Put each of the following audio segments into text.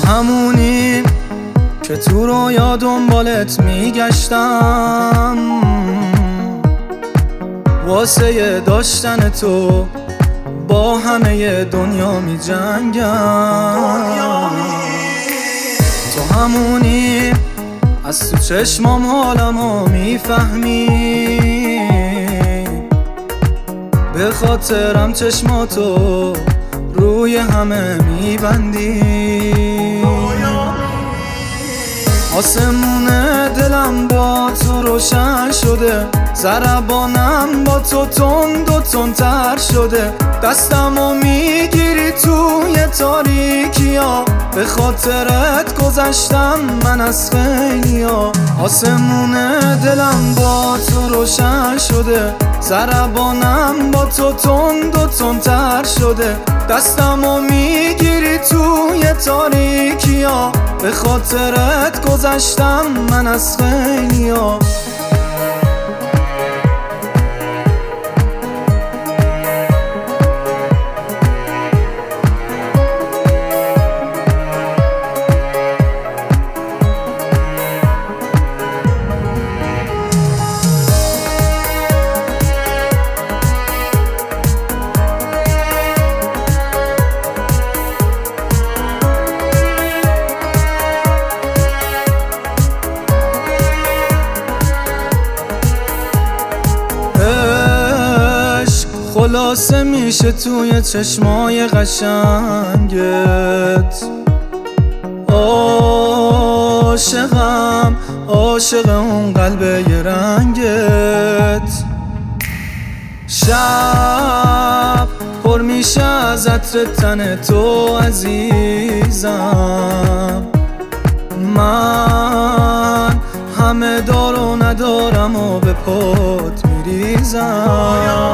همونی که تو رویا دنبالت میگشتم، واسه داشتن تو با همه دنیا می جنگم. تو همونی از تو چشمام حالمو میفهمی، به خاطرم چشماتو روی همه میبندی. آسمون دلم با تو روشن شده، ضربانم با تو تند و تندتر شده. دستمو میگیری توی تاریکیا، به خاطرت گذشتم من از خیلیا. آسمون دلم با تو روشن شده، ضربانم با تو تند و تندتر شده. دستمو میگیری توی تاریکیا، به خاطرت گذشتم من از خیلیا. خلاصه میشه توی چشمای قشنگت. عاشقم عاشق اون قلب یه رنگت. شب پر میشه از عطر تن تو عزیزم. من همه دار و ندارم و به پات میریزم.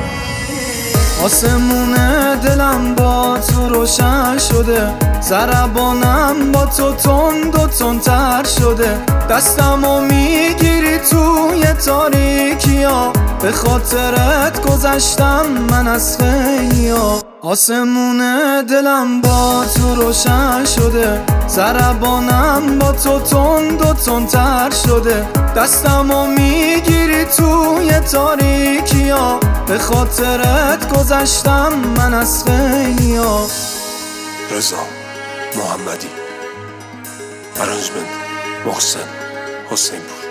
آسمون دلم با تو روشن شده، ضربانم با تو تند و تندتر شده. دستمو میگیری توی تاریکیا، به خاطرت گذشتم من از خیلیا. آسمون دلم با تو روشن شده، ضربانم با تو تند و تندتر شده. دستمو میگیری توی تاریکیا، به خاطرت گذشتم من از خیلیا. رضا محمدی، ارنجمنت محسن حسینپور.